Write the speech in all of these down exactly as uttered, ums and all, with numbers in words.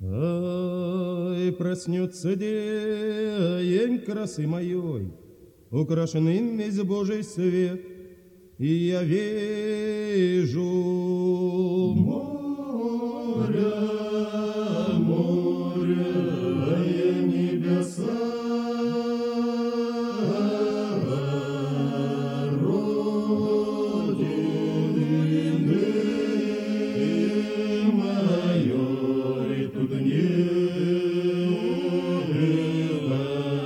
Ай, проснется день красы моей, украшенный весь Божий свет, и я вижу море, море, небеса, родины моей, тут небо,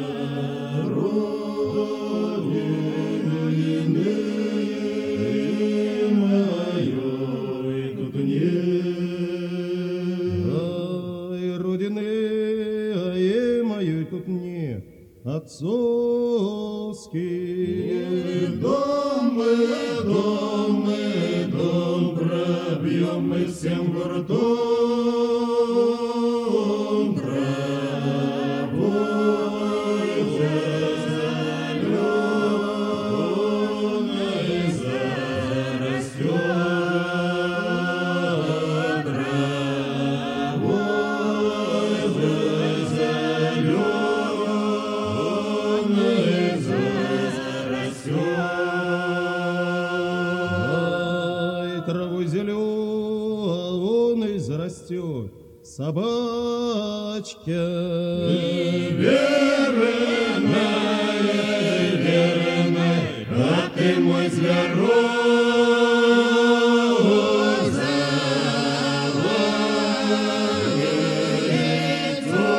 родины моей, тут нет. Ай, родины моей тут нет, отцовский дом, мы дом, мы дом, пробьем мы всем гуртом травой зеленой зарастет, травой зеленой зарастет. Травой зеленой зарастет собачка. Верная, верная, а ты мой зверок, золотое яйцо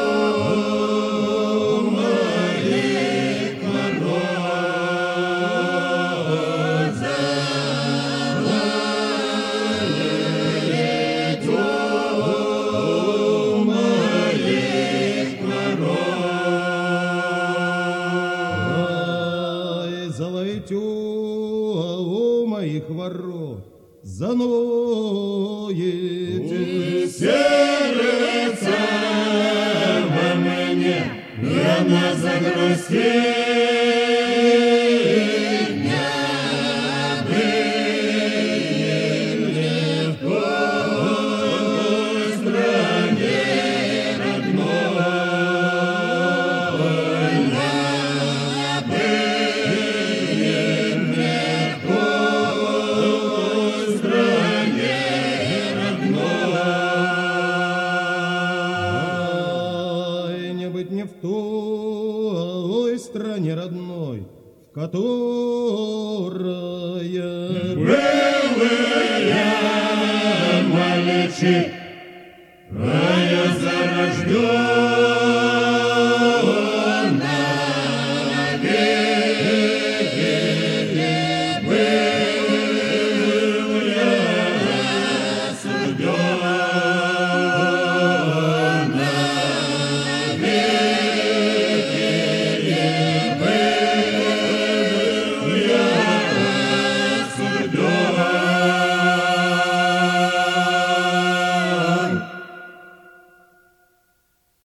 моих ворот, золотое яйцо моих ворот. Ай, золотё у моих ворот заноет. Сердце во мне рано загрустит, не быть мне в той стране родной, не быть мне в той стране родной. Ай, не быть мне в той стране родной, в которая былые мальчик, а я зарожден.